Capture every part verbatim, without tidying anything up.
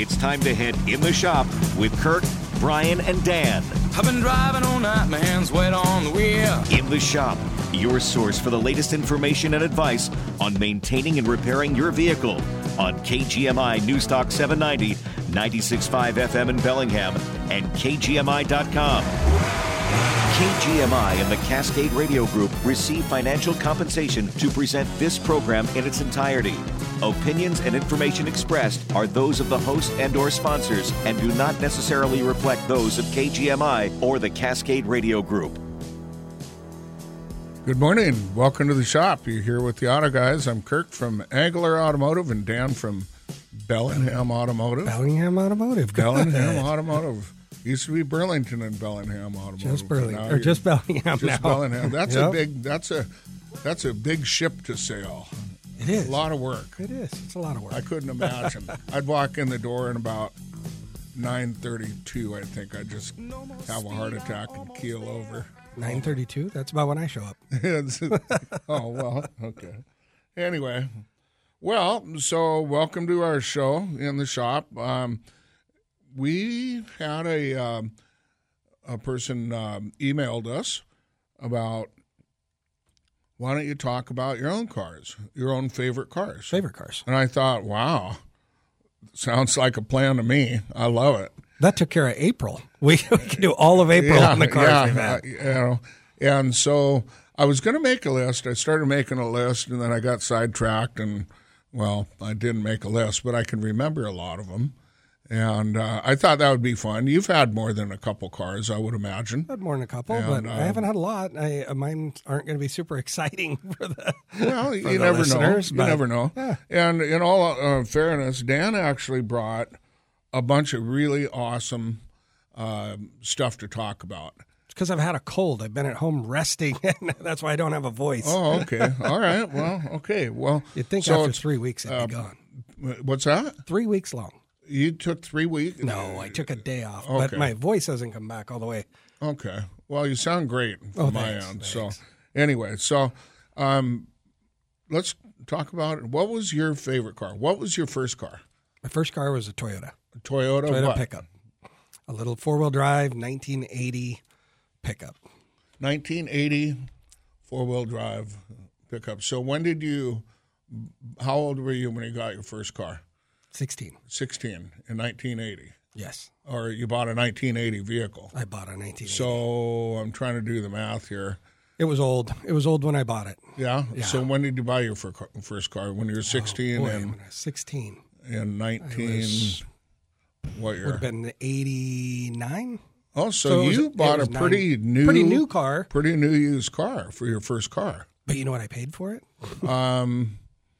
It's time to head in the shop with Kurt, Brian, and Dan. I've been driving all night, my hands wet on the wheel. In the shop, your source for the latest information and advice on maintaining and repairing your vehicle on K G M I Newstalk seven ninety, ninety-six point five F M in Bellingham, and K G M I dot com. K G M I and the Cascade Radio Group receive financial compensation to present this program in its entirety. Opinions and information expressed are those of the host and or sponsors and do not necessarily reflect those of K G M I or the Cascade Radio Group. Good morning. Welcome to the shop. You're here with the Auto Guys. I'm Kirk from Angler Automotive and Dan from Bellingham Automotive. Bellingham Automotive. Bellingham Automotive. Used to be Burlington and Bellingham Automotive. Just Burlington, or just Bellingham just now. Bellingham. That's Yep. a big. That's a that's a big ship to sail. It is a lot of work. It is. It's a lot of work. I couldn't imagine. I'd walk in the door and about nine thirty-two. I think I'd just have a heart attack and keel over. nine thirty-two. That's about when I show up. Oh well, okay. Anyway, well, so welcome to our show in the shop. Um, we had a um, a person um, emailed us about why don't you talk about your own cars, your own favorite cars, Favorite cars. and I thought, wow, sounds like a plan to me. I love it. That took care of April. We, we can do all of April on the cars yeah, we've had. uh, you know, and so I was going to make a list. I started making a list, and then I got sidetracked, and, well, I didn't make a list, but I can remember a lot of them. And uh, I thought that would be fun. You've had more than a couple cars, I would imagine. I've had more than a couple, And, but uh, I haven't had a lot. I, uh, mine aren't going to be super exciting for the Well, for you the never know. listeners, You but- never know. Yeah. And in all uh, fairness, Dan actually brought a bunch of really awesome uh, stuff to talk about. because I've had a cold. I've been at home resting, and that's why I don't have a voice. Oh, okay. All right. Well, okay. Well, You'd think so after it's- three weeks it'd uh, be gone. What's that? Three weeks long. You took three weeks? No, I took a day off, Okay. but my voice hasn't come back all the way. Okay. Well, you sound great from Oh, my thanks, end. thanks. So, anyway, so um, let's talk about it. What was your favorite car? What was your first car? My first car was a Toyota. A Toyota. Toyota what? pickup. A little four-wheel drive, nineteen eighty pickup. nineteen eighty four-wheel drive pickup. So when did you? How old were you when you got your first car? sixteen. sixteen in nineteen eighty. Yes. Or you bought a nineteen eighty vehicle. I bought a nineteen eighty. So I'm trying to do the math here. It was old. It was old when I bought it. Yeah. Yeah. So when did you buy your fir- first car? When you were sixteen Oh, boy, and when I was sixteen. in nineteen. I was- What Would year? have been eighty-nine. Oh, so, So it was- you it bought a was nine- pretty new, pretty new car. pretty new used car for your first car. But you know what I paid for it? Um,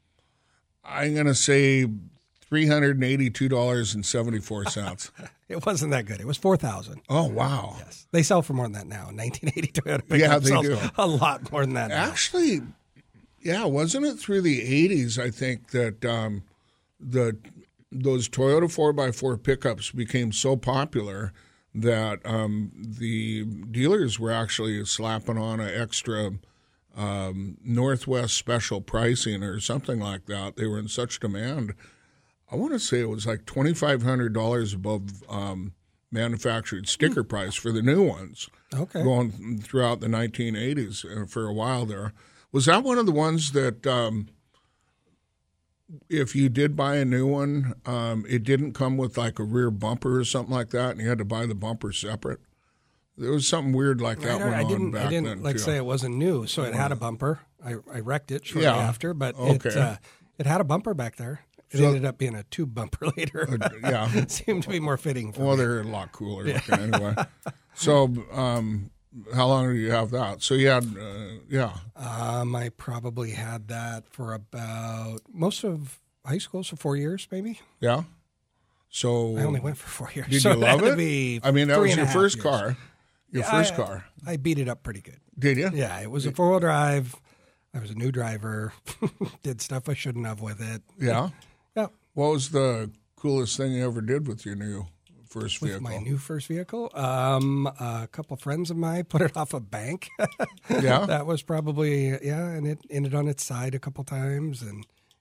I'm gonna say three hundred and eighty-two dollars and seventy-four cents. It wasn't that good. It was four thousand. Oh wow! Yes, they sell for more than that now. nineteen eighty Toyota pickup Yeah, they sells do. a lot more than that now. Actually, yeah, wasn't it through the eighties? I think that um, the those Toyota four by four pickups became so popular that um, the dealers were actually slapping on an extra um, Northwest special pricing or something like that. They were in such demand. I want to say it was like twenty-five hundred dollars above um, manufactured sticker price for the new ones. Okay. Going throughout the nineteen eighties uh, for a while there. Was that one of the ones that um, if you did buy a new one, um, it didn't come with like a rear bumper or something like that, and you had to buy the bumper separate? There was something weird like I, that don't- went I on didn't. back I didn't then like too. say it wasn't new, so it had a bumper. I, I wrecked it shortly Yeah. after, but Okay. it uh, it had a bumper back there. It So- ended up being a tube bumper later. Uh, yeah. It seemed to be more fitting for Well, me. they're a lot cooler looking anyway. So, um, how long did you have that? So you had, uh, yeah. Um, I probably had that for about most of high school, so four years maybe. Yeah. So I only went for four years. Did so you love had to it? be I mean, that three was and a your half first years. car. Your Yeah, first I- car. I beat it up pretty good. Did you? Yeah, it was a four wheel drive. I was a new driver. Did stuff I shouldn't have with it. Yeah. Yeah. What was the coolest thing you ever did with your new first With vehicle? my new first vehicle, um, a couple friends of mine put it off a bank. Yeah? That was probably, yeah, and it ended on its side a couple times, and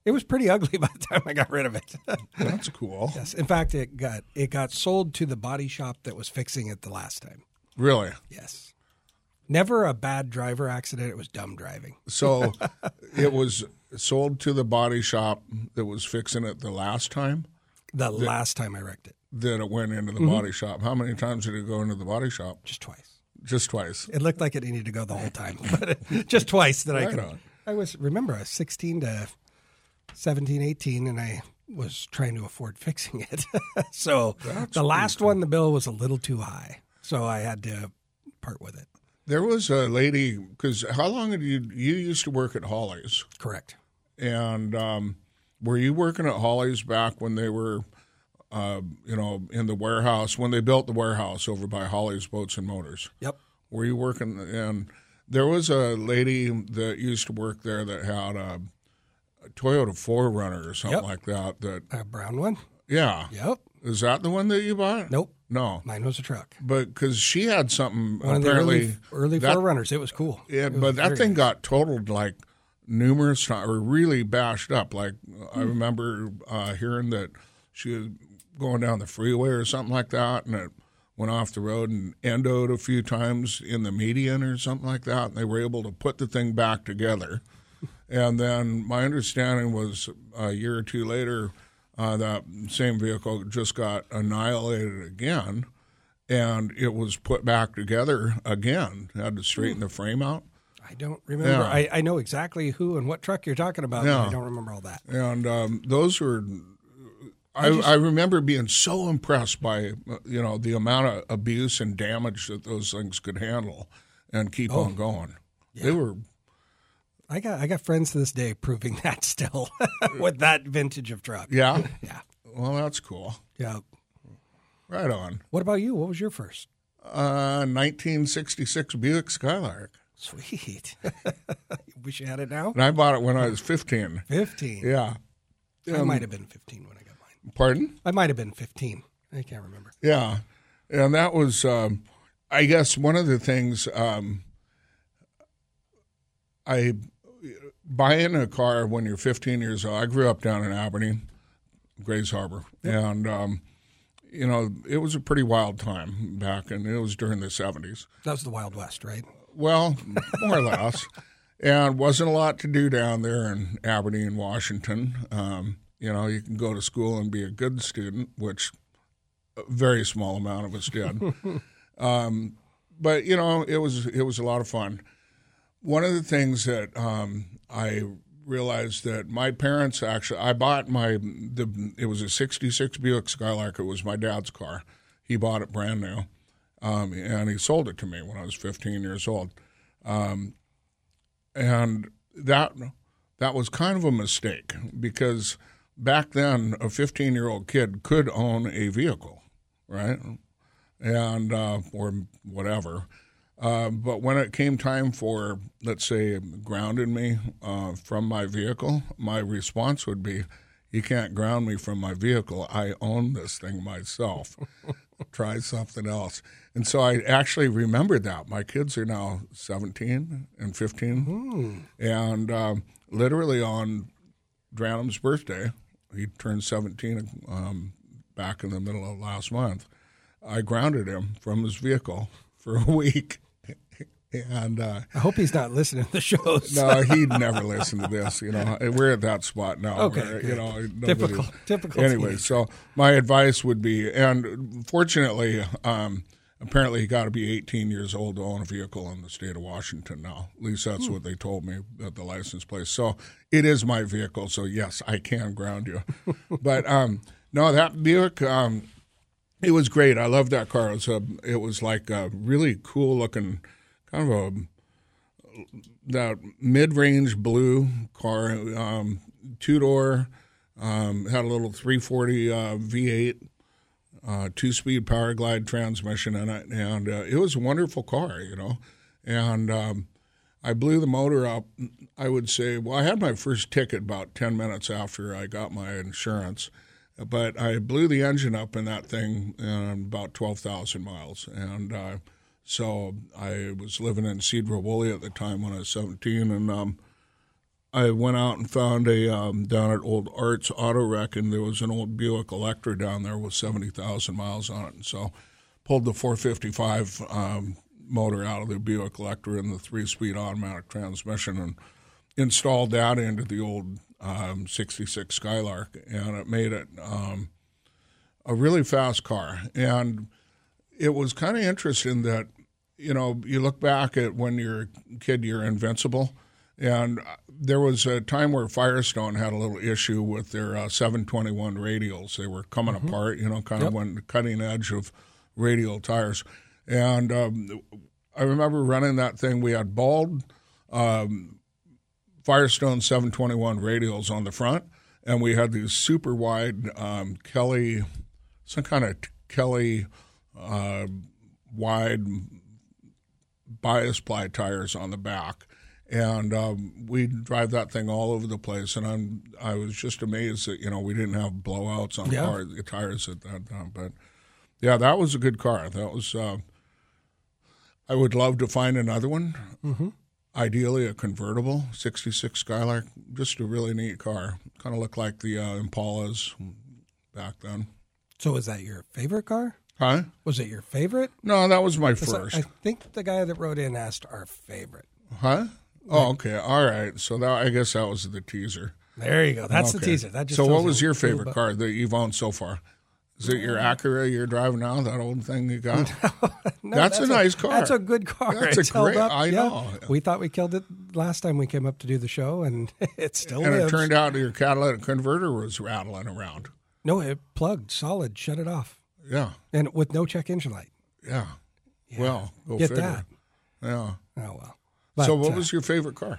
It was pretty ugly by the time I got rid of it. That's cool. Yes. In fact, it got it got sold to the body shop that was fixing it the last time. Really? Yes. Never a bad driver accident. It was dumb driving. So it was sold to the body shop that was fixing it the last time? The that, last time I wrecked it. That it went into the mm-hmm. body shop. How many times did it go into the body shop? Just twice. Just twice. It looked like it needed to go the whole time, but it, just twice that right I could. On. I was remember I was sixteen to seventeen, eighteen, and I was trying to afford fixing it. so That's the last cool. one, the bill was a little too high, so I had to part with it. There was a lady, because how long did you, you used to work at Holly's? Correct. And um, were you working at Holly's back when they were, uh, you know, in the warehouse, when they built the warehouse over by Holly's Boats and Motors? Yep. Were you working, and there was a lady that used to work there that had a, a Toyota four runner or something yep. like that. That A brown one? Yeah. Yep. Is that the one that you bought? Nope. No. Mine was a truck. But because she had something One apparently. of the early, early that, four runners. It was cool. Yeah, it was but that thing nice. got totaled like numerous times, or really bashed up. Like mm. I remember uh, hearing that she was going down the freeway or something like that, and it went off the road and endoed a few times in the median or something like that, and they were able to put the thing back together. And then my understanding was a year or two later, uh, that same vehicle just got annihilated again, and it was put back together again. Had to straighten the frame out. I don't remember. Yeah. I, I know exactly who and what truck you're talking about, Yeah. but I don't remember all that. And um, those were, I, I just- I remember being so impressed by, you know, the amount of abuse and damage that those things could handle and keep Oh. on going. Yeah. They were, I got I got friends to this day proving that still with that vintage of truck. yeah. Yeah. Well, that's cool. Yeah. Right on. What about you? What was your first? Uh, nineteen sixty-six Buick Skylark. Sweet. Wish you had it now? And I bought it when I was fifteen. fifteen. Yeah. I Um, might have been fifteen when I got mine. Pardon? I might have been fifteen. I can't remember. Yeah. And that was, um, I guess, one of the things um, I buying a car when you're fifteen years old. I grew up down in Aberdeen, Grays Harbor. Yep. And, um, you know, it was a pretty wild time back, and it was during the seventies. That was the Wild West, right? Well, more or less. And wasn't a lot to do down there in Aberdeen, Washington. Um, you know, you can go to school and be a good student, which a very small amount of us did. um, but, you know, it was it was a lot of fun. One of the things that um, I realized that my parents actually, I bought my, the it was a sixty-six Buick Skylark. It was my dad's car. He bought it brand new. Um, and he sold it to me when I was fifteen years old. Um, and that that was kind of a mistake because back then a fifteen-year-old kid could own a vehicle, right? And uh, or whatever. Uh, but when it came time for, let's say, grounding me uh, from my vehicle, my response would be, you can't ground me from my vehicle. I own this thing myself. Try something else. And so I actually remembered that. My kids are now seventeen and fifteen. Mm. And um, literally on Dranham's birthday, he turned seventeen um, back in the middle of last month, I grounded him from his vehicle for a week. And uh, I hope he's not listening to the shows. No, he'd never listen to this. You know, we're at that spot now. Okay, where, good. you know, typical, typical. Anyway, teenage. so my advice would be, and fortunately, um, apparently, you got to be eighteen years old to own a vehicle in the state of Washington now. At least that's hmm. what they told me at the license place. So it is my vehicle. So yes, I can ground you. But um, no, that Buick. Um, it was great. I loved that car. It was a, it was like a really cool looking. Kind of a that mid-range blue car, um, two-door, um, had a little three forty uh, V eight, uh, two-speed power glide transmission in it, and uh, it was a wonderful car, you know. And um, I blew the motor up. I would say, well, I had my first ticket about ten minutes after I got my insurance, but I blew the engine up in that thing in about twelve thousand miles, and uh, So I was living in Cedro Woolley at the time when I was seventeen, and um, I went out and found a um, down at Old Arts Auto Wreck, and there was an old Buick Electra down there with seventy thousand miles on it. And so pulled the four fifty-five um, motor out of the Buick Electra and the three-speed automatic transmission and installed that into the old um, sixty-six Skylark, and it made it um, a really fast car. And it was kind of interesting that, you know, you look back at when you're a kid, you're invincible. And there was a time where Firestone had a little issue with their uh, seven twenty-one radials. They were coming mm-hmm. apart, you know, kind yep. of on the cutting edge of radial tires. And um, I remember running that thing. We had bald um, Firestone seven twenty-one radials on the front, and we had these super wide um, Kelly, some kind of Kelly uh, wide bias ply tires on the back. And um, we'd drive that thing all over the place, and I'm I was just amazed that, you know, we didn't have blowouts on yeah. car, the tires at that time. But yeah, that was a good car. That was. Uh, I would love to find another one. Mm-hmm. Ideally, a convertible sixty-six Skylark. Just a really neat car. Kind of looked like the uh, Impalas back then. So, was that your favorite car? Huh? Was it your favorite? No, that was my first. I think the guy that wrote in asked our favorite. Huh? Oh, okay. All right. So that, I guess that was the teaser. There you go. That's okay. The teaser. That just so what was your favorite car that you've owned so far? Is it your Acura you're driving now, that old thing you got? no, no, that's, that's a nice a, car. That's a good car. That's it's a great, held up. I yeah. know. We thought we killed it last time we came up to do the show, and it still And lives. It turned out your catalytic converter was rattling around. No, it plugged solid, shut it off. Yeah. And with no check engine light. Yeah. yeah. Well, go Get figure. that. Yeah. Oh, well. But, so what uh, was your favorite car?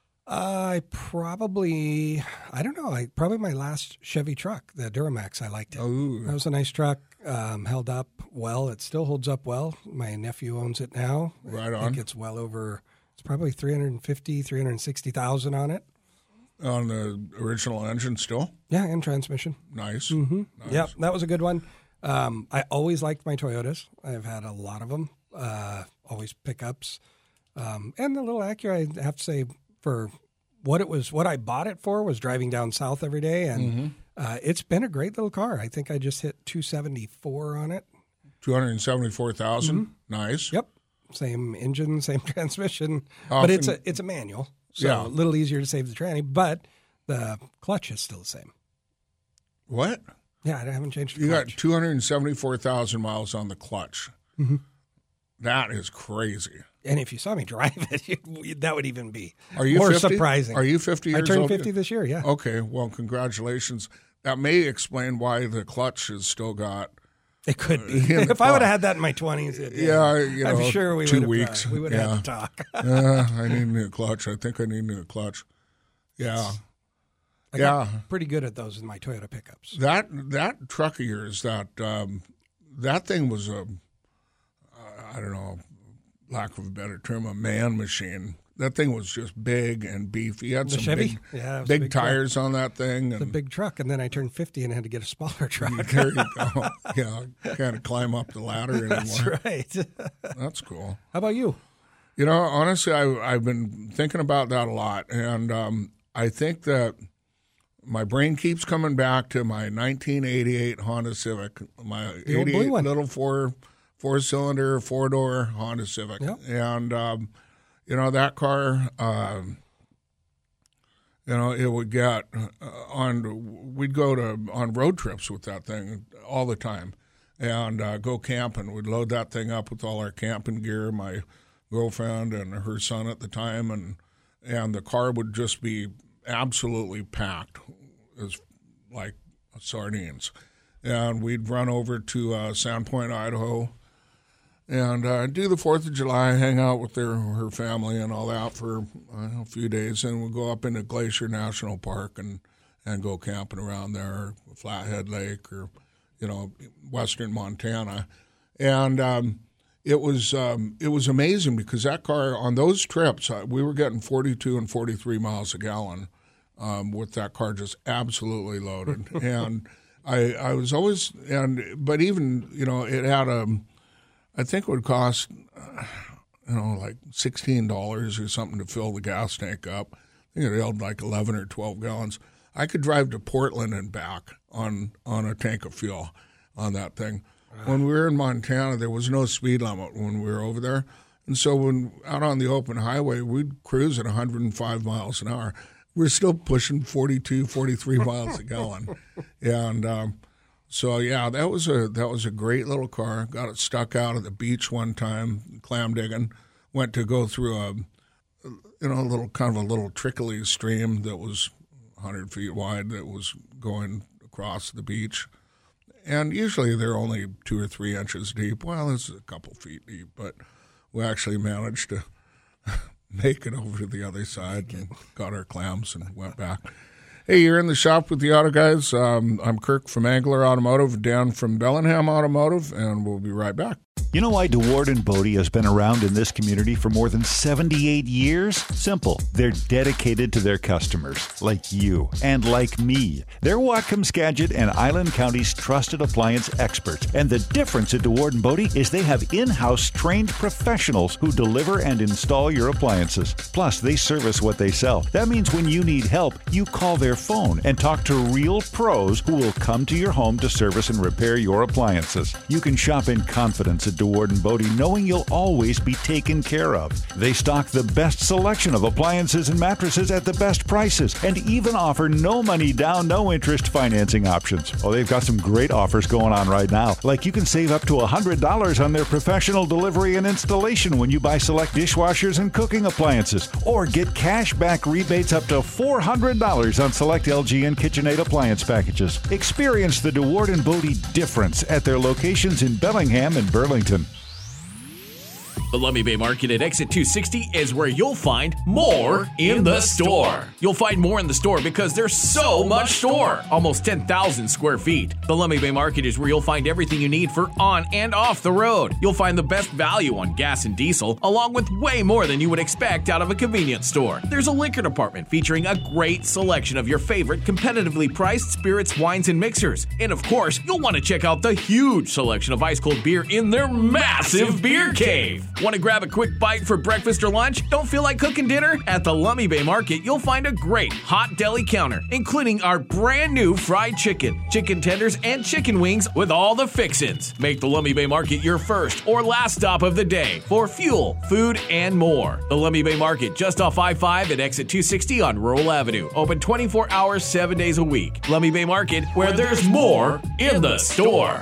I probably, I don't know, I probably my last Chevy truck, the Duramax, I liked it. Oh. That was a nice truck, um, held up well. It still holds up well. My nephew owns it now. Right I on. think it's well over, it's probably three hundred fifty, three hundred sixty thousand on it. On the original engine still? Yeah, and transmission. Nice. Mm-hmm. nice. Yep, that was a good one. Um, I always liked my Toyotas. I've had a lot of them, uh, always pickups. Um, and the little Acura, I have to say, for what it was, what I bought it for was driving down south every day, and mm-hmm. uh, it's been a great little car. I think I just hit two seventy-four on it. two hundred seventy-four thousand. Mm-hmm. Nice. Yep. Same engine, same transmission, Often, but it's a it's a manual, so yeah. a little easier to save the tranny. But the clutch is still the same. What? Yeah, I haven't changed the you clutch. got two hundred seventy-four thousand miles on the clutch. Mm-hmm. That is crazy. And if you saw me drive it, it that would even be Are you more fifty? surprising. Are you fifty years old? I turned fifty this year, yeah. Okay, well, congratulations. That may explain why the clutch has still got. It could be. If I would have had that in my twenties, yeah, yeah, you know, I'm sure we two would weeks. Uh, we would yeah. have to talk. uh, I need a new clutch. I think I need a new clutch. Yeah. I yeah. got pretty good at those in my Toyota pickups. That that truck of yours, that um, that thing was a, I don't know, lack of a better term, a man machine. That thing was just big and beefy. You had the some Chevy? big, yeah, big, big tires truck. on that thing. And the big truck, and then I turned fifty and had to get a smaller truck. There you go. Yeah, can't climb up the ladder anymore. That's right. That's cool. How about you? You know, honestly, I, I've been thinking about that a lot, and um, I think that my brain keeps coming back to my nineteen eighty-eight Honda Civic, my the old eighty-eight blue one. little four four cylinder four door Honda Civic, yep. and um, you know that car. Um, you know, it would get uh, on. We'd go to on road trips with that thing all the time, and uh, go camping. We'd load that thing up with all our camping gear. My girlfriend and her son at the time, and and the car would just be absolutely packed as like sardines. And we'd run over to uh, Sandpoint, Idaho, and uh, do the fourth of July, hang out with their her family and all that for uh, a few days. And we'd go up into Glacier National Park and, and go camping around there, Flathead Lake, or, you know, western Montana. And um, it was um, it was amazing because that car, on those trips, uh, we were getting forty-two and forty-three miles a gallon. Um, with that car just absolutely loaded, and I I was always and but even you know it had a I think it would cost uh, you know like sixteen dollars or something to fill the gas tank up. I think it held like eleven or twelve gallons. I could drive to Portland and back on, on a tank of fuel on that thing. When we were in Montana, there was no speed limit when we were over there. And so when out on the open highway, we'd cruise at one hundred five miles an hour. We're still pushing forty-two, forty-three miles a gallon. And um, so, yeah, that was a that was a great little car. Got it stuck out at the beach one time, clam digging. Went to go through a, you know, a little kind of a little trickly stream that was one hundred feet wide that was going across the beach. And usually they're only two or three inches deep. Well, this is a couple feet deep, but we actually managed to make it over to the other side and got our clams and went back. Hey, you're in the shop with the Auto Guys. Um, I'm Kirk from Angler Automotive, Dan from Bellingham Automotive, and we'll be right back. You know why DeWard and Bodie has been around in this community for more than seventy-eight years? Simple. They're dedicated to their customers, like you and like me. They're Whatcom, Skagit, and Island County's trusted appliance experts. And the difference at DeWard and Bodie is they have in-house trained professionals who deliver and install your appliances. Plus, they service what they sell. That means when you need help, you call their phone and talk to real pros who will come to your home to service and repair your appliances. You can shop in confidence at DeWard and Bodie, knowing you'll always be taken care of. They stock the best selection of appliances and mattresses at the best prices, and even offer no money down, no interest financing options. Oh, they've got some great offers going on right now. Like you can save up to one hundred dollars on their professional delivery and installation when you buy select dishwashers and cooking appliances, or get cash back rebates up to four hundred dollars on select L G and KitchenAid appliance packages. Experience the DeWard and Bodie difference at their locations in Bellingham and Burlington. The Lummi Bay Market at Exit two sixty is where you'll find more in the store. You'll find more in the store because there's so much store. Almost ten thousand square feet. The Lummi Bay Market is where you'll find everything you need for on and off the road. You'll find the best value on gas and diesel, along with way more than you would expect out of a convenience store. There's a liquor department featuring a great selection of your favorite competitively priced spirits, wines, and mixers. And of course, you'll want to check out the huge selection of ice-cold beer in their massive beer cave. Want to grab a quick bite for breakfast or lunch? Don't feel like cooking dinner? At the Lummi Bay Market, you'll find a great hot deli counter, including our brand new fried chicken, chicken tenders, and chicken wings with all the fixins. Make the Lummi Bay Market your first or last stop of the day for fuel, food, and more. The Lummi Bay Market, just off I five at Exit two sixty on Rural Avenue. Open twenty-four hours, seven days a week. Lummi Bay Market, where there's more in the store.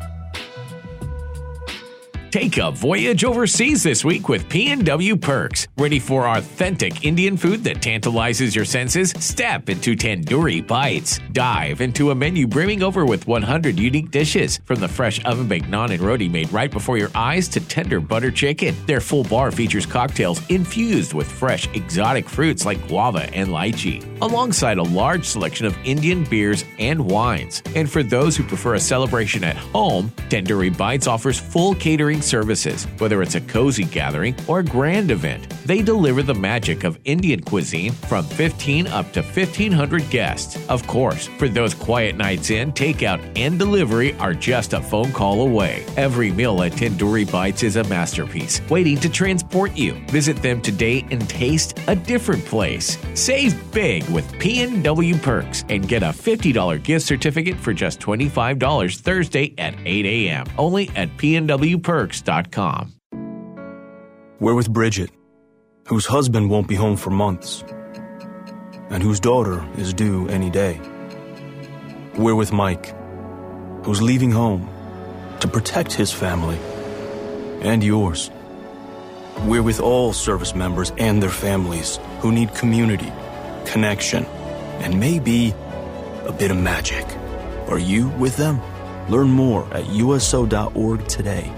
Take a voyage overseas this week with P and W Perks. Ready for authentic Indian food that tantalizes your senses? Step into Tandoori Bites. Dive into a menu brimming over with one hundred unique dishes. From the fresh oven-baked naan and roti made right before your eyes to tender butter chicken. Their full bar features cocktails infused with fresh exotic fruits like guava and lychee, alongside a large selection of Indian beers and wines. And for those who prefer a celebration at home, Tandoori Bites offers full catering services. Whether it's a cozy gathering or a grand event, they deliver the magic of Indian cuisine from fifteen up to fifteen hundred guests. Of course, for those quiet nights in, takeout and delivery are just a phone call away. Every meal at Tandoori Bites is a masterpiece, waiting to transport you. Visit them today and taste a different place. Save big with P and W Perks and get a fifty dollars gift certificate for just twenty-five dollars Thursday at eight a.m. only at P and W Perks dot com. We're with Bridget, whose husband won't be home for months, and whose daughter is due any day. We're with Mike, who's leaving home to protect his family and yours. We're with all service members and their families who need community, connection, and maybe a bit of magic. Are you with them? Learn more at U S O dot org today.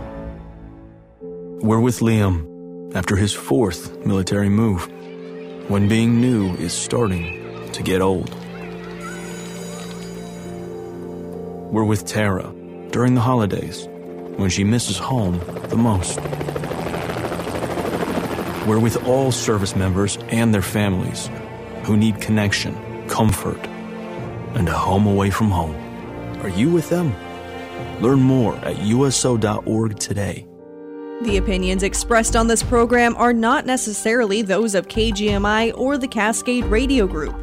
We're with Liam after his fourth military move, when being new is starting to get old. We're with Tara during the holidays, when she misses home the most. We're with all service members and their families who need connection, comfort, and a home away from home. Are you with them? Learn more at U S O dot org today. The opinions expressed on this program are not necessarily those of K G M I or the Cascade Radio Group.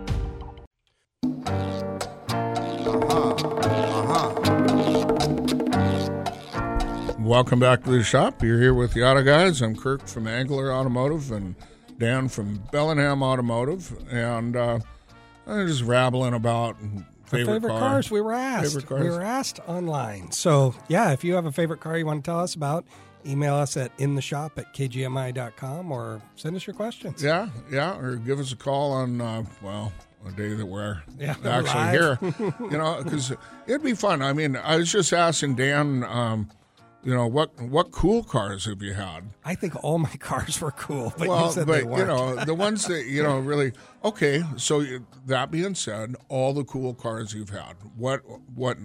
Welcome back to the shop. You're here with the Auto Guys. I'm Kirk from Angler Automotive and Dan from Bellingham Automotive. And uh, I'm just rattling about favorite, favorite car. cars. We were asked. Favorite cars. We were asked online. So, yeah, if you have a favorite car you want to tell us about, email us at intheshop at k g m i dot com or send us your questions. Yeah, yeah, or give us a call on, uh, well, a day that we're yeah, actually live. here. You know, because it'd be fun. I mean, I was just asking Dan, um, you know, what what cool cars have you had? I think all my cars were cool, but well, you said but they weren't. you know, the ones that you know really. Okay, so you, that being said, all the cool cars you've had, what what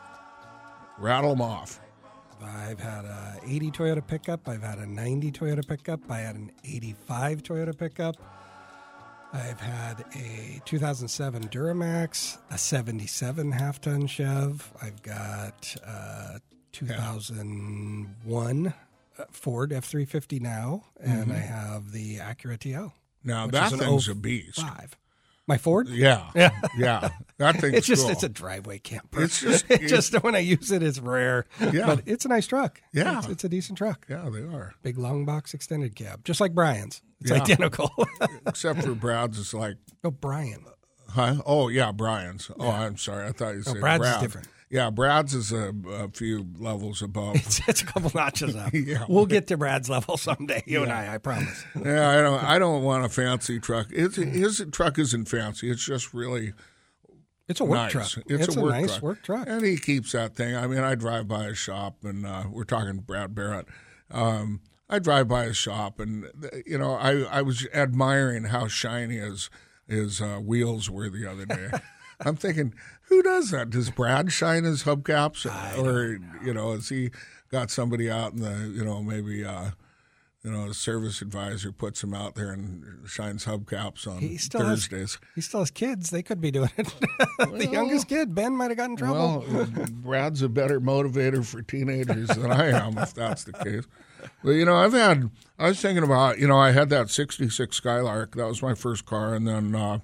rattle them off? I've had a eighty Toyota pickup. I've had a ninety Toyota pickup. I had an eighty-five Toyota pickup. I've had a two thousand seven Duramax, a seventy-seven half-ton Chev. I've got uh two thousand one uh, Ford F three fifty now, and mm-hmm. I have the Acura T O. Now that thing's a beast. My Ford? Yeah, yeah, yeah. That thing's it's just cool. It's a driveway camper. It's just it just when I use it, it's rare. Yeah, but it's a nice truck. Yeah, it's, it's a decent truck. Yeah, they are. Big long box extended cab, just like Brian's. It's yeah. identical, except for Brad's. It's like no Brian. Huh? Oh yeah, Brian's. Oh, yeah. I'm sorry. I thought you said no, Brad's Brad. is different. Yeah, Brad's is a, a few levels above. It's, it's a couple notches up. yeah. We'll get to Brad's level someday, you yeah. and I, I promise. Yeah, I don't I don't want a fancy truck. It's, his truck isn't fancy. It's just really It's a work nice. truck. It's, it's a, a work nice truck. work truck. And he keeps that thing. I mean, I drive by his shop, and uh, we're talking Brad Barrett. Um, I drive by his shop, and, you know, I, I was admiring how shiny his, his uh, wheels were the other day. I'm thinking, who does that? Does Brad shine his hubcaps, or you know, has he got somebody out in the, you know, maybe uh, you know, a service advisor puts him out there and shines hubcaps on he still Thursdays? Has, he still has kids; they could be doing it. the well, youngest kid, Ben, might have gotten in trouble. Well, Brad's a better motivator for teenagers than I am, if that's the case. But you know, I've had. I was thinking about, you know, I had that sixty-six Skylark. That was my first car, and then. Uh,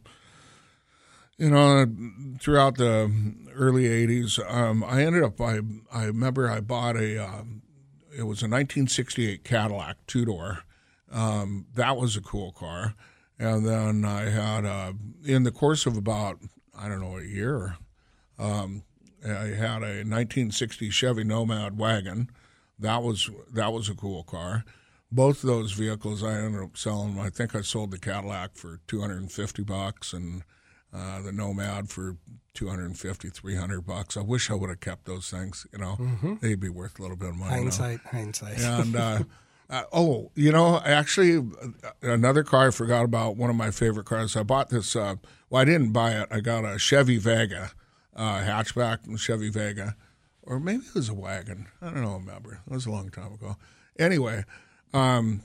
You know, throughout the early eighties, um, I ended up, I, I remember I bought a, uh, it was a nineteen sixty-eight Cadillac two-door. Um, that was a cool car. And then I had, uh, in the course of about, I don't know, a year, um, I had a nineteen sixty Chevy Nomad wagon. That was, that was a cool car. Both of those vehicles I ended up selling. I think I sold the Cadillac for two hundred fifty bucks and Uh, the Nomad for two hundred fifty, three hundred bucks. I wish I would have kept those things. You know, mm-hmm. They'd be worth a little bit of money. Hindsight, now. hindsight. And uh, uh, oh, you know, actually, another car I forgot about. One of my favorite cars. I bought this. Uh, well, I didn't buy it. I got a Chevy Vega, uh, hatchback Chevy Vega, or maybe it was a wagon. I don't know. Remember, it was a long time ago. Anyway, um,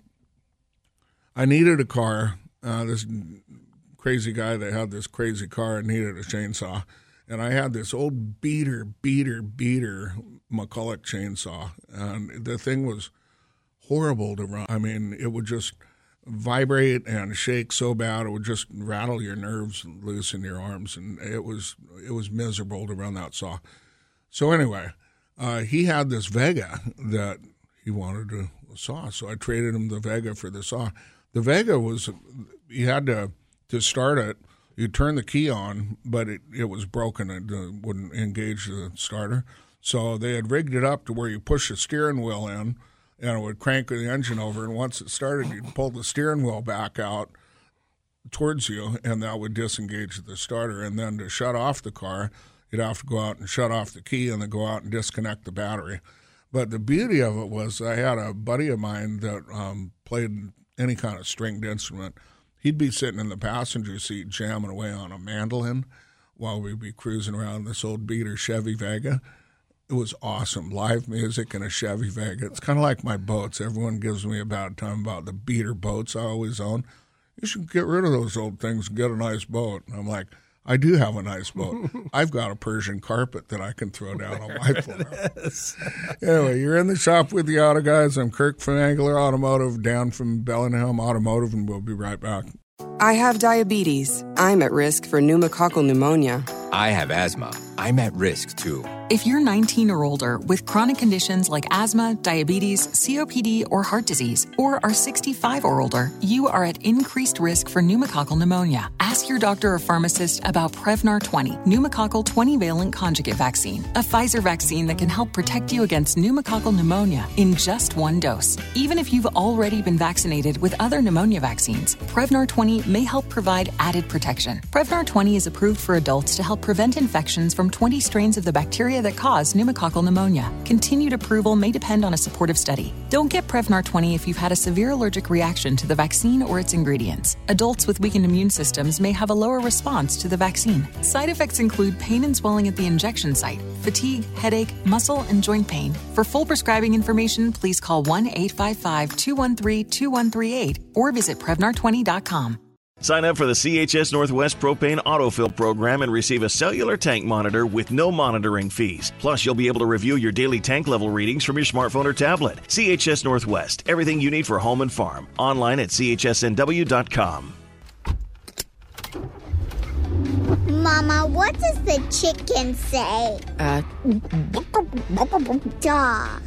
I needed a car. Uh, this. Crazy guy that had this crazy car and needed a chainsaw. And I had this old beater, beater, beater McCulloch chainsaw. And the thing was horrible to run. I mean, it would just vibrate and shake so bad it would just rattle your nerves loose in your arms. And it was it was miserable to run that saw. So anyway, uh, he had this Vega that he wanted to saw. So I traded him the Vega for the saw. The Vega was, you had to... To start it, you turn the key on, but it, it was broken. It uh, wouldn't engage the starter. So they had rigged it up to where you push the steering wheel in, and it would crank the engine over. And once it started, you'd pull the steering wheel back out towards you, and that would disengage the starter. And then to shut off the car, you'd have to go out and shut off the key and then go out and disconnect the battery. But the beauty of it was I had a buddy of mine that um, played any kind of stringed instrument. He'd be sitting in the passenger seat jamming away on a mandolin while we'd be cruising around this old beater Chevy Vega. It was awesome. Live music in a Chevy Vega. It's kind of like my boats. Everyone gives me a bad time about the beater boats I always own. You should get rid of those old things and get a nice boat. And I'm like, I do have a nice boat. I've got a Persian carpet that I can throw down on my floor. Anyway, you're in the shop with the auto guys. I'm Kirk from Angler Automotive, Dan from Bellingham Automotive, and we'll be right back. I have diabetes. I'm at risk for pneumococcal pneumonia. I have asthma. I'm at risk, too. If you're nineteen or older with chronic conditions like asthma, diabetes, C O P D, or heart disease, or are sixty-five or older, you are at increased risk for pneumococcal pneumonia. Ask your doctor or pharmacist about Prevnar twenty, pneumococcal twenty-valent conjugate vaccine, a Pfizer vaccine that can help protect you against pneumococcal pneumonia in just one dose. Even if you've already been vaccinated with other pneumonia vaccines, Prevnar twenty may help provide added protection. Prevnar twenty is approved for adults to help prevent infections from twenty strains of the bacteria that cause pneumococcal pneumonia. Continued approval may depend on a supportive study. Don't get Prevnar twenty if you've had a severe allergic reaction to the vaccine or its ingredients. Adults with weakened immune systems may have a lower response to the vaccine. Side effects include pain and swelling at the injection site, fatigue, headache, muscle, and joint pain. For full prescribing information, please call one eight five five, two one three, two one three eight or visit Prevnar twenty dot com. Sign up for the C H S Northwest Propane Autofill program and receive a cellular tank monitor with no monitoring fees. Plus, you'll be able to review your daily tank level readings from your smartphone or tablet. C H S Northwest, everything you need for home and farm. Online at C H S N W dot com. Mama, what does the chicken say? Uh, Dog.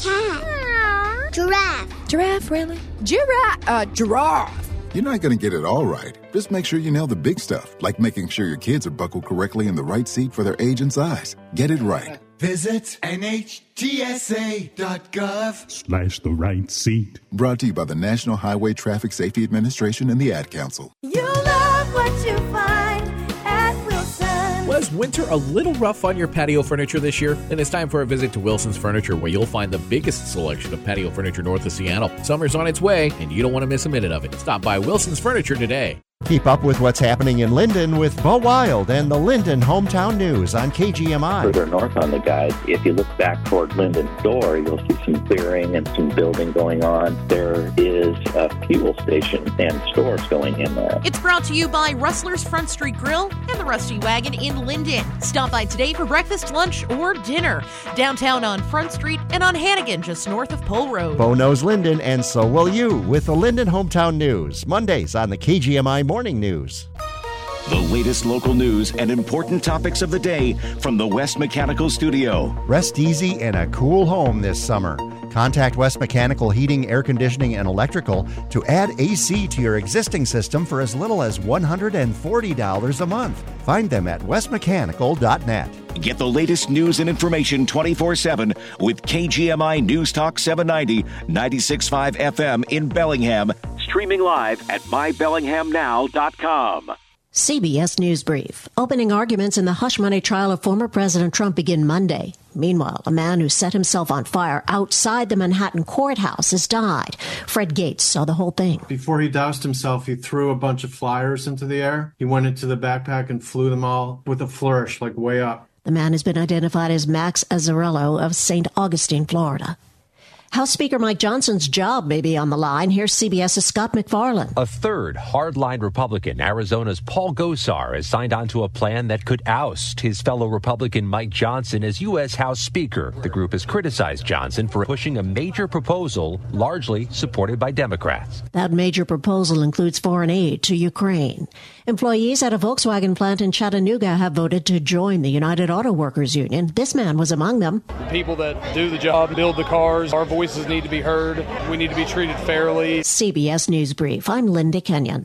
Cat. Giraffe. Giraffe, really? Giraffe. Uh, giraffe. You're not going to get it all right. Just make sure you nail the big stuff, like making sure your kids are buckled correctly in the right seat for their age and size. Get it right. Visit N H T S A dot gov slash the right seat. Brought to you by the National Highway Traffic Safety Administration and the Ad Council. You love what you find at Wilson. Was winter a little rough on your patio furniture this year? Then it's time for a visit to Wilson's Furniture, where you'll find the biggest selection of patio furniture north of Seattle. Summer's on its way, and you don't want to miss a minute of it. Stop by Wilson's Furniture today. Keep up with what's happening in Linden with Bo Wild and the Linden Hometown News on K G M I. Further north on the guide, if you look back toward Linden Door, you'll see some clearing and some building going on. There is a fuel station and stores going in there. It's brought to you by Rustler's Front Street Grill and the Rusty Wagon in Linden. Stop by today for breakfast, lunch, or dinner. Downtown on Front Street and on Hannigan, just north of Pole Road. Bo knows Linden, and so will you, with the Linden Hometown News. Mondays on the K G M I Morning News. The latest local news and important topics of the day from the West Mechanical Studio. Rest easy in a cool home this summer. Contact West Mechanical Heating, Air Conditioning, and Electrical to add A C to your existing system for as little as one hundred forty dollars a month. Find them at west mechanical dot net. Get the latest news and information twenty-four seven with K G M I News Talk seven ninety, ninety-six point five F M in Bellingham. Streaming live at my bellingham now dot com. C B S News Brief. Opening arguments in the hush money trial of former President Trump begin Monday. Meanwhile, a man who set himself on fire outside the Manhattan courthouse has died. Fred Gates saw the whole thing. Before he doused himself, he threw a bunch of flyers into the air. He went into the backpack and flew them all with a flourish, like way up. The man has been identified as Max Azzarello of Saint Augustine, Florida. House Speaker Mike Johnson's job may be on the line. Here's CBS's Scott McFarland. A third hardline Republican, Arizona's Paul Gosar, has signed on to a plan that could oust his fellow Republican Mike Johnson as U S. House Speaker. The group has criticized Johnson for pushing a major proposal largely supported by Democrats. That major proposal includes foreign aid to Ukraine. Employees at a Volkswagen plant in Chattanooga have voted to join the United Auto Workers Union. This man was among them. The people that do the job, build the cars, our voices need to be heard. We need to be treated fairly. C B S News Brief. I'm Linda Kenyon.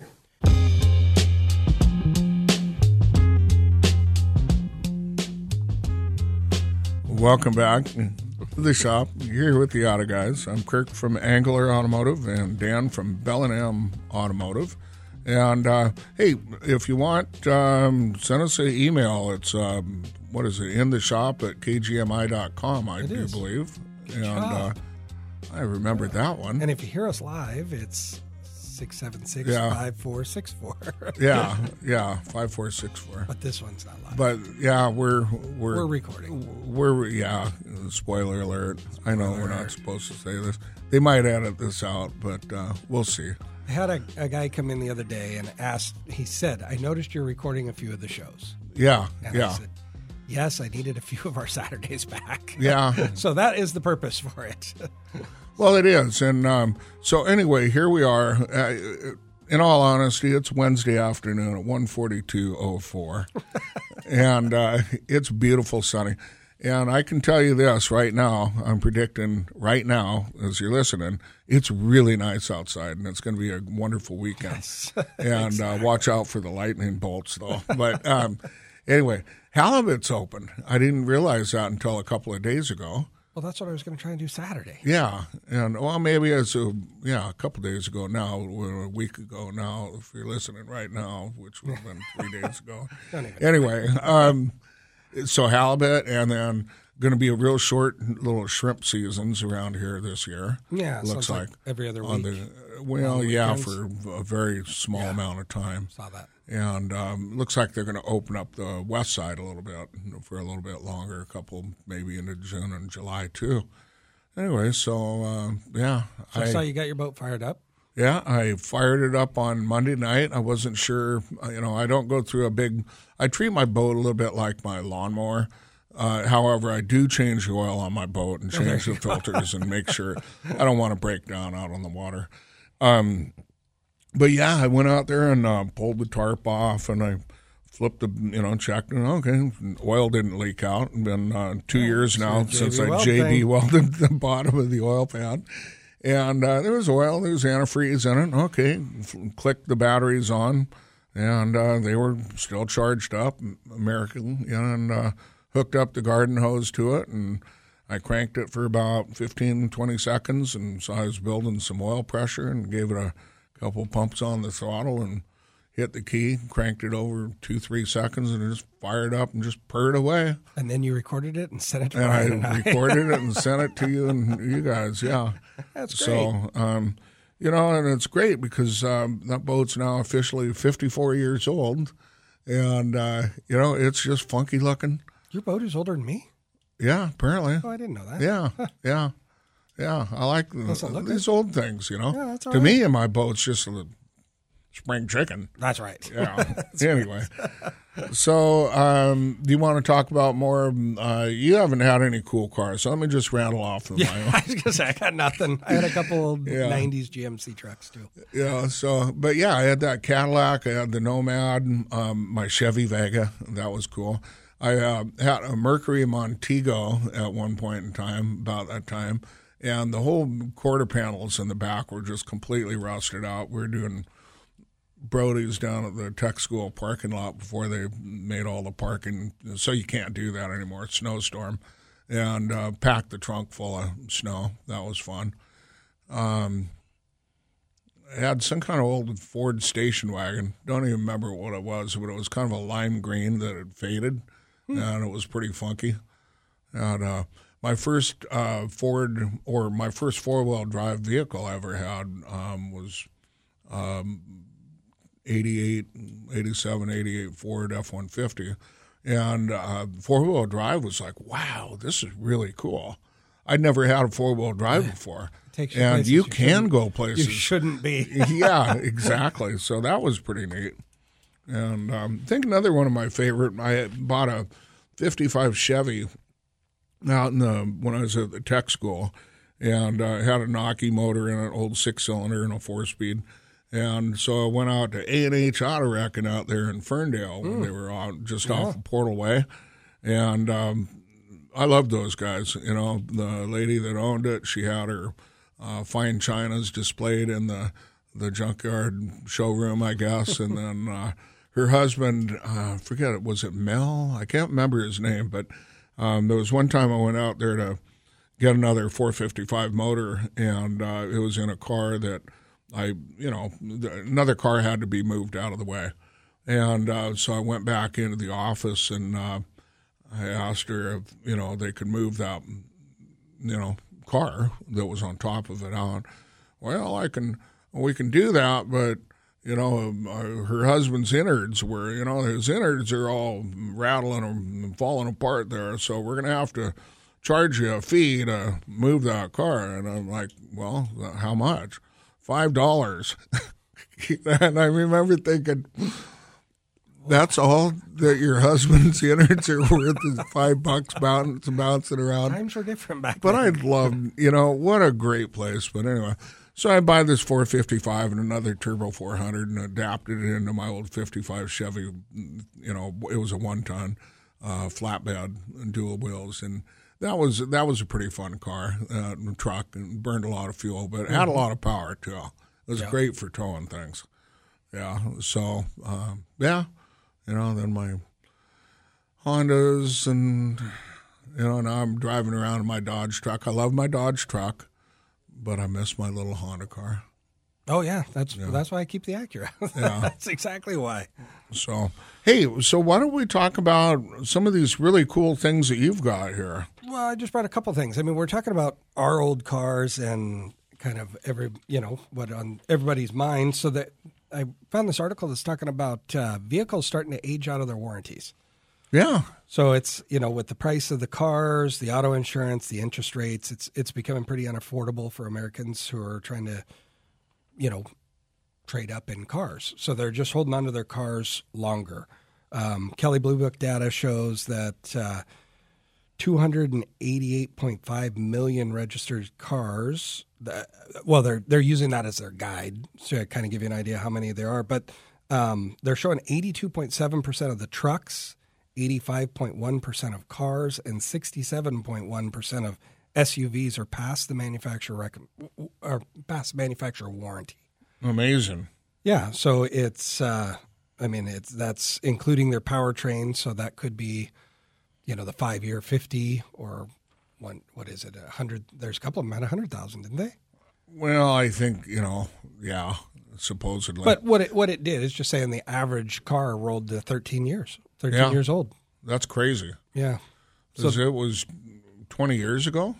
Welcome back to the shop. You're here with the Auto Guys. I'm Kirk from Angler Automotive and Dan from Bellingham Automotive. And, uh, hey, if you want, um, send us an email. It's, um, what is it, in the shop at k g m i dot com, I it do is. believe. Good and uh, job. I remembered that one. And if you hear us live, it's six seven six, Yeah. five four six four. yeah, yeah, five four six four. But this one's not live. But, yeah, we're... We're, We're recording. We're, yeah, spoiler alert. I know we're not supposed to say this. They might edit this out, but uh, we'll see. I had a, a guy come in the other day and asked, he said, I noticed you're recording a few of the shows. Yeah, and yeah. I said, yes, I needed a few of our Saturdays back. Yeah. So that is the purpose for it. Well, it is. And um, so anyway, here we are. Uh, in all honesty, it's Wednesday afternoon at one forty-two oh four. And uh, it's beautiful sunny. And I can tell you this right now, I'm predicting right now, as you're listening, it's really nice outside, and it's going to be a wonderful weekend. Yes. And uh, watch out for the lightning bolts, though. But um, anyway, halibut's open. I didn't realize that until a couple of days ago. Well, that's what I was going to try and do Saturday. Yeah, and well, maybe it's a yeah a couple days ago now, or a week ago now, if you're listening right now, which would have been three days ago. Anyway, um, so halibut, and then going to be a real short little shrimp seasons around here this year. Yeah, it looks like, like every other on week. The, well, yeah, for a very small yeah. amount of time. Saw that. And um, looks like they're going to open up the west side a little bit for a little bit longer, a couple maybe into June and July too. Anyway, so uh, yeah. So I I saw you got your boat fired up. Yeah, I fired it up on Monday night. I wasn't sure, you know, I don't go through a big, I treat my boat a little bit like my lawnmower. Uh, however, I do change the oil on my boat and change the filters and make sure I don't want to break down out on the water. Um But yeah, I went out there and uh, pulled the tarp off, and I flipped the, you know, checked, and okay, oil didn't leak out. It's been uh, two yeah, years now since I J B welded the bottom of the oil pan. And uh, there was oil, there was antifreeze in it. Okay, clicked the batteries on, and uh, they were still charged up, American, you know, and uh, hooked up the garden hose to it, and I cranked it for about fifteen, twenty seconds, and so I was building some oil pressure and gave it a couple pumps on the throttle and hit the key, cranked it over two, three seconds, and it just fired up and just purred away. And then you recorded it and sent it to and Brian I. And I recorded it and sent it to you and you guys, yeah. That's great. So, um, you know, and it's great because um, that boat's now officially fifty-four years old, and, uh, you know, it's just funky looking. Your boat is older than me? Yeah, apparently. Oh, I didn't know that. Yeah, yeah. Yeah, I like the, these old things, you know. Yeah, that's all to right. me, my boat's just a spring chicken. That's right. Yeah. Anyway, so um, do you want to talk about more? Uh, you haven't had any cool cars, so let me just rattle off of yeah, my own. I was going to say, I got nothing. I had a couple old yeah. nineties G M C trucks, too. Yeah, so, but yeah, I had that Cadillac, I had the Nomad, um, my Chevy Vega. That was cool. I uh, had a Mercury Montego at one point in time, about that time. And the whole quarter panels in the back were just completely rusted out. We were doing Brody's down at the tech school parking lot before they made all the parking. So you can't do that anymore. It's snowstorm. And uh, packed the trunk full of snow. That was fun. Um, I had some kind of old Ford station wagon. Don't even remember what it was, but it was kind of a lime green that had faded. Hmm. And it was pretty funky. And uh My first uh, Ford or my first four-wheel drive vehicle I ever had um, was um, eighty-eight, eighty-seven, eighty-eight Ford F one fifty. And uh, four-wheel drive was like, wow, this is really cool. I'd never had a four-wheel drive before. Takes you and places you you can go places. You shouldn't be. Yeah, exactly. So that was pretty neat. And um, I think another one of my favorite, I bought a fifty-five Chevy out in the, when I was at the tech school, and I uh, had a Nocky motor in it, old six-cylinder and a four-speed. And so I went out to A and H Auto Wrecking out there in Ferndale when mm. they were out just yeah. off of Portal Way. And um, I loved those guys. You know, the lady that owned it, she had her uh, fine chinas displayed in the, the junkyard showroom, I guess. And then uh, her husband, uh, I forget, was it Mel? I can't remember his name, but um, there was one time I went out there to get another four fifty-five motor, and uh, it was in a car that I, you know, another car had to be moved out of the way. And uh, so I went back into the office, and uh, I asked her if, you know, they could move that, you know, car that was on top of it out. Well, I can, we can do that, but, you know, uh, her husband's innards were, you know, his innards are all rattling and falling apart there, so we're going to have to charge you a fee to move that car. And I'm like, well, how much? five dollars. And I remember thinking, that's all that your husband's innards are worth is five bucks bouncing, bouncing around. Times were different back but then. But I loved, you know, what a great place. But anyway, so I buy this four fifty-five and another Turbo four hundred and adapted it into my old fifty-five Chevy. You know, it was a one-ton uh, flatbed and dual wheels. And that was that was a pretty fun car, uh, truck, and burned a lot of fuel, but it had a lot of power, too. It was yeah. great for towing things. Yeah, so, uh, yeah. You know, then my Hondas, and, you know, now I'm driving around in my Dodge truck. I love my Dodge truck, but I miss my little Honda car. Oh, yeah. That's yeah. that's why I keep the Acura. Yeah. That's exactly why. So, hey, so why don't we talk about some of these really cool things that you've got here? Well, I just brought a couple things. I mean, we're talking about our old cars and kind of every, you know, what on everybody's mind. So that I found this article that's talking about uh, vehicles starting to age out of their warranties. Yeah. So it's, you know, with the price of the cars, the auto insurance, the interest rates, it's it's becoming pretty unaffordable for Americans who are trying to, you know, trade up in cars. So they're just holding on to their cars longer. Um, Kelley Blue Book data shows that uh, two hundred eighty-eight point five million registered cars. That, well, they're they're using that as their guide to kind of give you an idea how many there are. But um, they're showing eighty-two point seven percent of the trucks, eighty-five point one percent of cars, and sixty-seven point one percent of S U Vs are past the manufacturer rec- or past manufacturer warranty. Amazing. Yeah, so it's uh, I mean it's that's including their powertrain, so that could be, you know, the five year fifty or one. What is it? A hundred. There's a couple of them at a hundred thousand, didn't they? Well, I think, you know, yeah, supposedly. But what it what it did is just saying the average car rolled to thirteen years, thirteen yeah. years old. That's crazy. Yeah. So it was twenty years ago.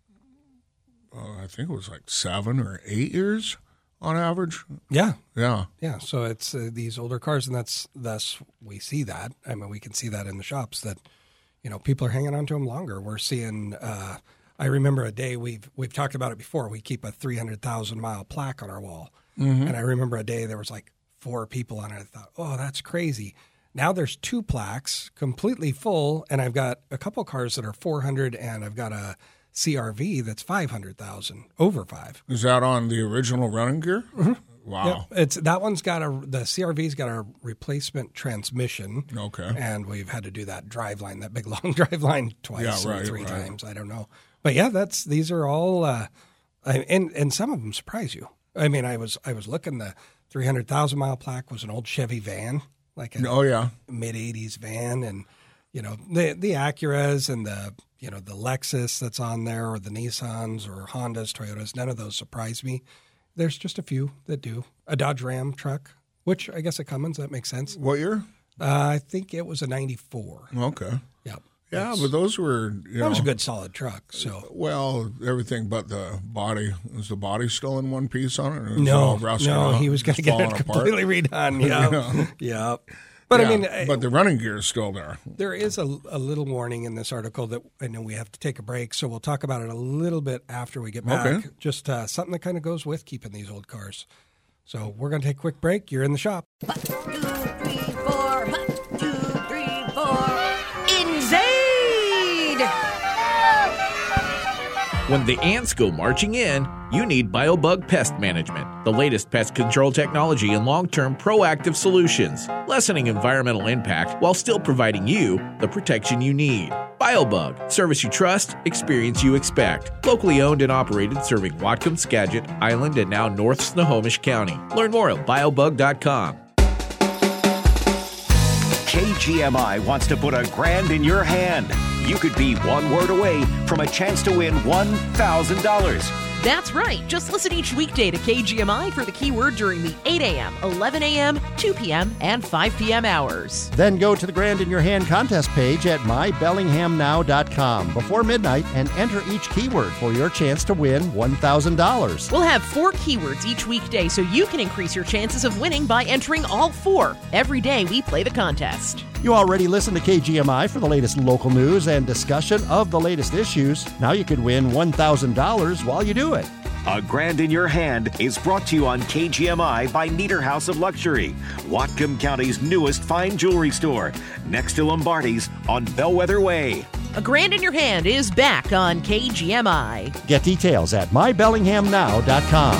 Uh, I think it was like seven or eight years on average. Yeah. Yeah. Yeah. So it's uh, these older cars, and that's thus we see that. I mean, we can see that in the shops that, you know, people are hanging on to them longer. We're seeing. Uh, I remember a day we've we've talked about it before. We keep a three hundred thousand mile plaque on our wall, mm-hmm. and I remember a day there was like four people on it. I thought, oh, that's crazy. Now there's two plaques completely full, and I've got a couple cars that are four hundred, and I've got a C R V that's five hundred thousand, over five. Is that on the original running gear? Mm-hmm. Wow. Yep. It's that one's got a the C R V's got a replacement transmission. Okay. And we've had to do that drive line, that big long drive line twice yeah, or right, three right. times. I don't know. But yeah, that's these are all uh, I, and and some of them surprise you. I mean, I was I was looking, the three hundred thousand mile plaque was an old Chevy van, like a oh yeah, mid eighties van, and you know, the the Acuras and the you know the Lexus that's on there, or the Nissans or Hondas, Toyotas, none of those surprise me. There's just a few that do. A Dodge Ram truck, which I guess a Cummins, that makes sense. What year? Uh, I think it was a ninety-four. Okay. Yep. Yeah, That's, but those were, you that know. was a good solid truck. So well, everything but the body. Is the body still in one piece on it? Or is it no, all rusted no, out? he was going to get it completely apart? redone. Yeah, yeah. Yep. But yeah, I mean, but the running gear is still there. There is a, a little warning in this article that I know we have to take a break, so we'll talk about it a little bit after we get back. Okay. Just uh, something that kind of goes with keeping these old cars. So we're going to take a quick break. You're in the shop. One, two, three, four. One, two, three, four. Invade! When the ants go marching in, you need BioBug Pest Management, the latest pest control technology and long-term proactive solutions, lessening environmental impact while still providing you the protection you need. BioBug, service you trust, experience you expect. Locally owned and operated, serving Whatcom, Skagit, Island, and now North Snohomish County. Learn more at biobug dot com. K G M I wants to put a grand in your hand. You could be one word away from a chance to win one thousand dollars. That's right. Just listen each weekday to K G M I for the keyword during the eight a.m., eleven a.m., two p.m., and five p.m. hours. Then go to the Grand in Your Hand contest page at my bellingham now dot com before midnight and enter each keyword for your chance to win one thousand dollars. We'll have four keywords each weekday so you can increase your chances of winning by entering all four. Every day we play the contest. You already listen to K G M I for the latest local news and discussion of the latest issues. Now you could win one thousand dollars while you do it. A Grand in Your Hand is brought to you on K G M I by Nieder House of Luxury, Whatcom County's newest fine jewelry store, next to Lombardi's on Bellwether Way. A Grand in Your Hand is back on K G M I. Get details at my bellingham now dot com.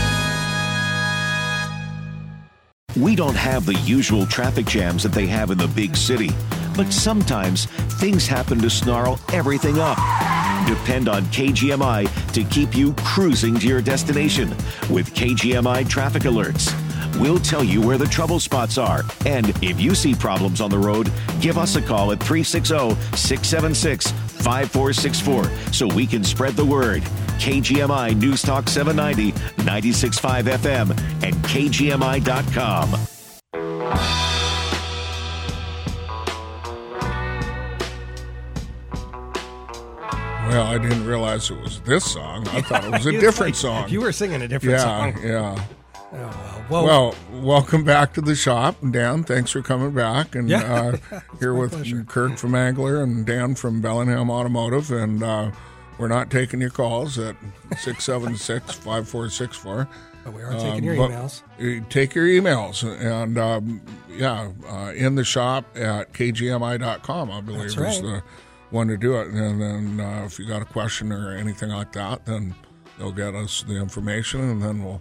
We don't have the usual traffic jams that they have in the big city, but sometimes things happen to snarl everything up. Depend on K G M I to keep you cruising to your destination with K G M I traffic alerts. We'll tell you where the trouble spots are, and if you see problems on the road, give us a call at three six zero, six seven six, five four six four so we can spread the word. K G M I News Talk seven ninety, ninety-six point five F M, and K G M I dot com. Well, I didn't realize it was this song. I thought it was a different like, song. You were singing a different yeah, song. Yeah, oh, well, well, welcome back to the shop. Dan, thanks for coming back. And yeah. uh, here with pleasure. Kirk from Angler and Dan from Bellingham Automotive. And uh, we're not taking your calls at six seven six, five four six four. But we are taking um, your emails. Take your emails. And, um, yeah, uh, in the shop at K G M I dot com, I believe, That's right. is the one to do it. And then uh, if you got a question or anything like that, then they'll get us the information, and then we'll,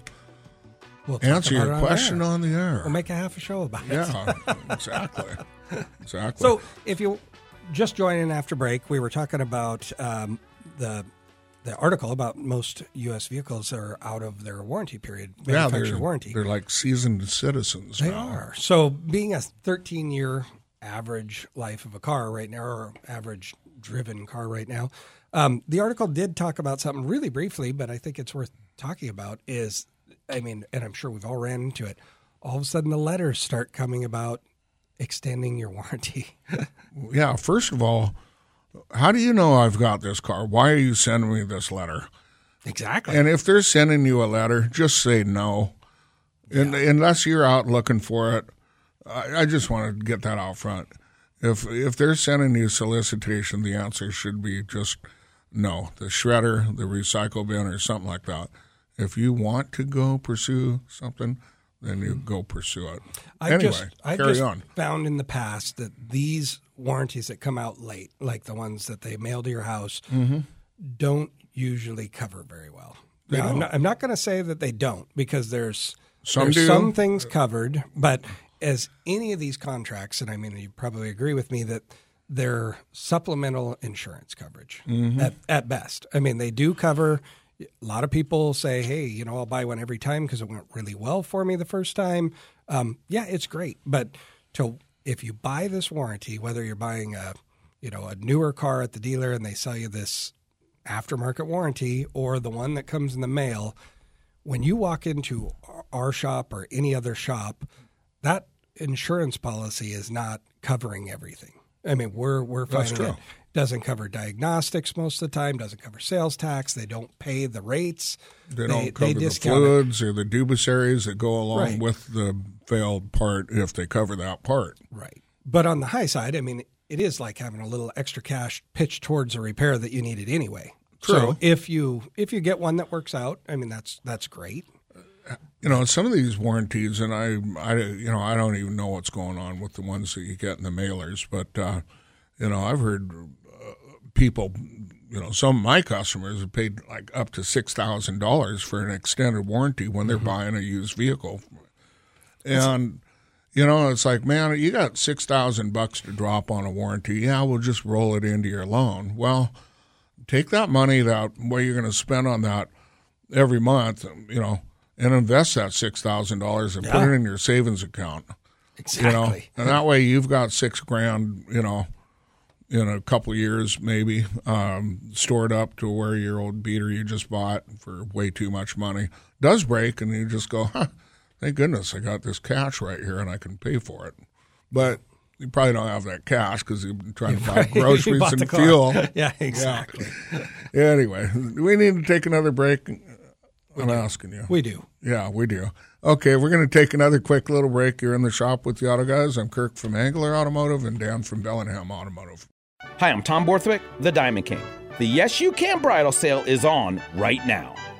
we'll answer your on question air. on the air. We'll make a half a show about it. Yeah, exactly. Exactly. So if you just join in after break, we were talking about um, the the article about most U S vehicles are out of their warranty period, manufacturer yeah, they're, warranty. They're like seasoned citizens They now. are. So being a thirteen-year average life of a car right now, or average driven car right now, um, the article did talk about something really briefly, but I think it's worth talking about is, I mean, and I'm sure we've all ran into it, all of a sudden the letters start coming about extending your warranty. Yeah, first of all, how do you know I've got this car? Why are you sending me this letter? Exactly. And if they're sending you a letter, just say no. Yeah. And, unless you're out looking for it, I, I just want to get that out front. If if they're sending you solicitation, the answer should be just no. The shredder, the recycle bin, or something like that. If you want to go pursue something, then you go pursue it. I anyway, just, I carry just on. found in the past that these warranties that come out late, like the ones that they mail to your house, mm-hmm. don't usually cover very well. They now, don't. I'm not, I'm not going to say that they don't, because there's some, there's do. some things covered, but as any of these contracts, and I mean, you probably agree with me that they're supplemental insurance coverage mm-hmm. at, at best. I mean, they do cover. A lot of people say, hey, you know, I'll buy one every time because it went really well for me the first time. Um, yeah, it's great. But to if you buy this warranty, whether you're buying a, you know, a newer car at the dealer and they sell you this aftermarket warranty, or the one that comes in the mail, when you walk into our shop or any other shop, that insurance policy is not covering everything. I mean, we're we're That's finding true. it doesn't cover diagnostics most of the time, doesn't cover sales tax, they don't pay the rates. They, They- don't they cover the discount fluids or the dubisaries that go along Right. with the failed part if they cover that part. Right. But on the high side, I mean, it is like having a little extra cash pitched towards a repair that you needed anyway. True. So if you if you get one that works out, I mean, that's that's great. You know, some of these warranties, and I, I, you know, I don't even know what's going on with the ones that you get in the mailers, but, uh, you know, I've heard uh, people, you know, some of my customers have paid like up to six thousand dollars for an extended warranty when they're Mm-hmm. buying a used vehicle. And, you know, it's like, man, you got six thousand bucks to drop on a warranty. Yeah, we'll just roll it into your loan. Well, take that money, that what you're going to spend on that every month, you know, and invest that six thousand dollars and Yeah. put it in your savings account. Exactly. You know, and that way you've got six grand, you know, in a couple of years maybe, um, stored up to where your old beater you just bought for way too much money does break, and you just go, huh, thank goodness I got this cash right here and I can pay for it. But you probably don't have that cash because you've been trying to buy You groceries bought the and car. fuel. Yeah, exactly. Yeah. Anyway, do we need to take another break? I'm asking you. We do. Yeah, we do. Okay, we're going to take another quick little break. You're in the shop with the Auto Guys. I'm Kirk from Angler Automotive and Dan from Bellingham Automotive. Hi, I'm Tom Borthwick, the Diamond King. The Yes You Can bridal sale is on right now.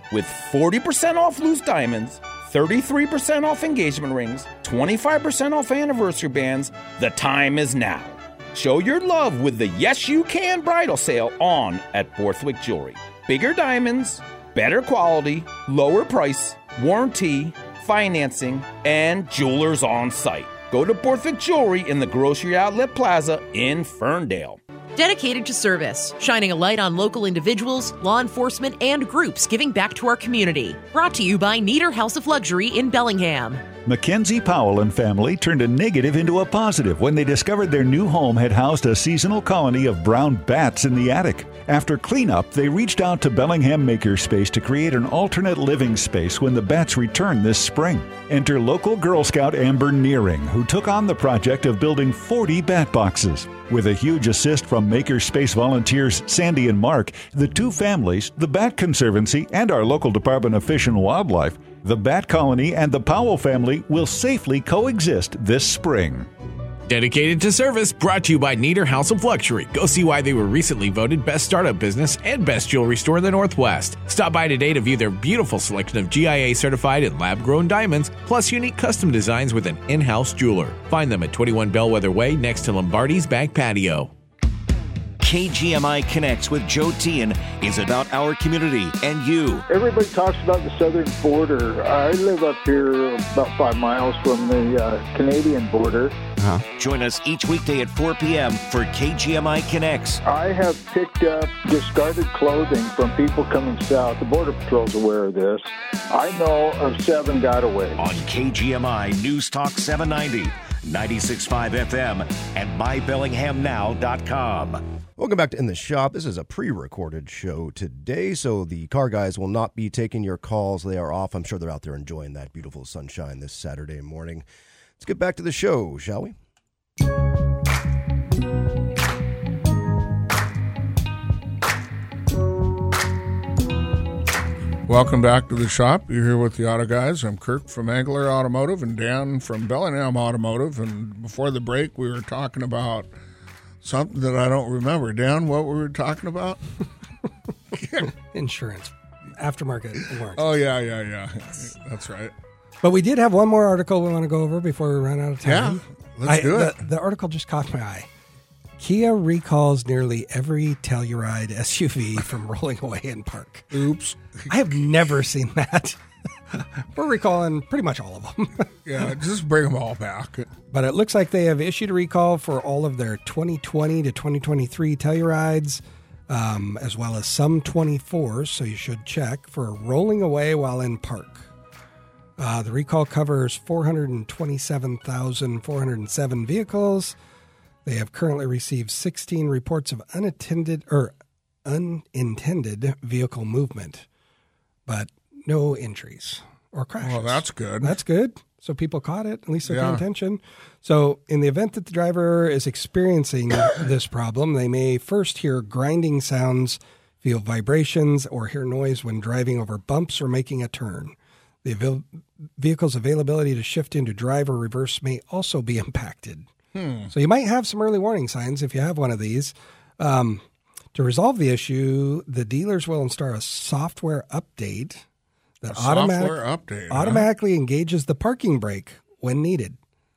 With forty percent off loose diamonds, thirty-three percent off engagement rings, twenty-five percent off anniversary bands, the time is now. Show your love with the Yes You Can bridal sale on at Borthwick Jewelry. Bigger diamonds, better quality, lower price, warranty, financing, and jewelers on site. Go to Borthwick Jewelry in the Grocery Outlet Plaza in Ferndale. Dedicated to service, shining a light on local individuals, law enforcement, and groups giving back to our community. Brought to you by Nieder House of Luxury in Bellingham. Mackenzie Powell and family turned a negative into a positive when they discovered their new home had housed a seasonal colony of brown bats in the attic. After cleanup, they reached out to Bellingham Makerspace to create an alternate living space when the bats return this spring. Enter local Girl Scout Amber Nearing, who took on the project of building forty bat boxes. With a huge assist from Makerspace volunteers Sandy and Mark, the two families, the Bat Conservancy, and our local Department of Fish and Wildlife, the Bat Colony and the Powell family will safely coexist this spring. Dedicated to service, brought to you by Nieder House of Luxury. Go see why they were recently voted Best Startup Business and Best Jewelry Store in the Northwest. Stop by today to view their beautiful selection of G I A-certified and lab-grown diamonds, plus unique custom designs with an in-house jeweler. Find them at twenty-one Bellwether Way next to Lombardi's Back Patio. K G M I Connects with Joe Tian is about our community and you. Everybody talks about the southern border. I live up here about five miles from the uh, Canadian border. Uh-huh. Join us each weekday at four p.m. for K G M I Connects. I have picked up discarded clothing from people coming south. The Border Patrol's aware of this. I know of seven got away. On K G M I News Talk seven ninety, ninety-six point five F M, and my bellingham now dot com. Welcome back to In the Shop. This is a pre-recorded show today, so the car guys will not be taking your calls. They are off. I'm sure they're out there enjoying that beautiful sunshine this Saturday morning. Let's get back to the show, shall we? Welcome back to the shop. You're here with the Auto Guys. I'm Kirk from Angler Automotive and Dan from Bellingham Automotive. And before the break, we were talking about something that I don't remember. Dan, what were we talking about? Insurance. Aftermarket warranty. Oh, yeah, yeah, yeah. That's right. But we did have one more article we want to go over before we run out of time. Yeah, let's I, do it. The, the article just caught my eye. Kia recalls nearly every Telluride S U V from rolling away in park. Oops. I have never seen that. We're recalling pretty much all of them. Yeah, just bring them all back. But it looks like they have issued a recall for all of their twenty twenty to twenty twenty-three Tellurides, um, as well as some twenty-fours, so you should check, for rolling away while in park. Uh, the recall covers four hundred twenty-seven thousand four hundred seven vehicles. They have currently received sixteen reports of unattended or unintended vehicle movement, but no injuries or crashes. Well, that's good. That's good. So people caught it. At least they're paying Yeah. attention. So in the event that the driver is experiencing this problem, they may first hear grinding sounds, feel vibrations, or hear noise when driving over bumps or making a turn. The avail- vehicle's availability to shift into drive or reverse may also be impacted. Hmm. So you might have some early warning signs if you have one of these. Um, to resolve the issue, the dealers will install a software update that A automatic, software update, huh? automatically engages the parking brake when needed.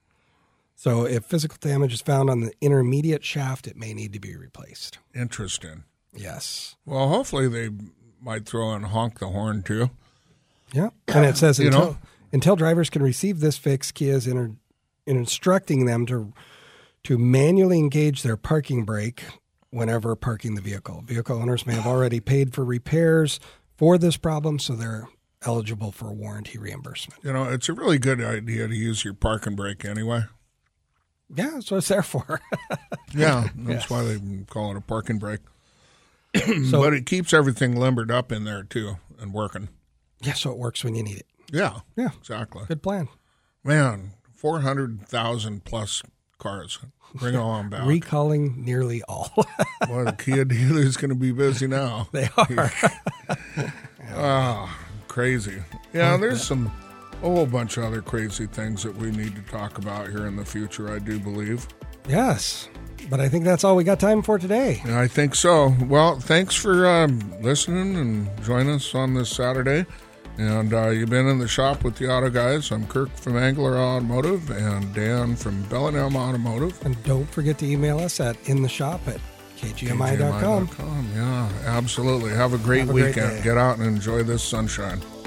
So if physical damage is found on the intermediate shaft, it may need to be replaced. Interesting. Yes. Well, hopefully they might throw in honk the horn, too. Yeah. And it says You until, know? until drivers can receive this fix, Kia is inter- instructing them to to manually engage their parking brake whenever parking the vehicle. Vehicle owners may have already paid for repairs for this problem, so they're eligible for warranty reimbursement. You know, it's a really good idea to use your parking brake anyway. Yeah, that's what it's there for. Yeah, that's Yes. why they call it a parking brake. So- but it keeps everything limbered up in there, too, and working. Yeah, so it works when you need it. Yeah. Yeah. Exactly. Good plan. Man, four hundred thousand plus cars. Bring it on back. Recalling nearly all. Boy, the Kia dealer's going to be busy now. They are. Ah, crazy. Yeah, there's some a whole bunch of other crazy things that we need to talk about here in the future, I do believe. Yes. But I think that's all we got time for today. I think so. Well, thanks for um, listening and joining us on this Saturday. And uh, you've been in the shop with the Auto Guys. I'm Kirk from Angler Automotive and Dan from Bellingham Automotive. And don't forget to email us at in the shop at K G M I dot com. Yeah, absolutely. Have a great Have a weekend. great day. Get out and enjoy this sunshine.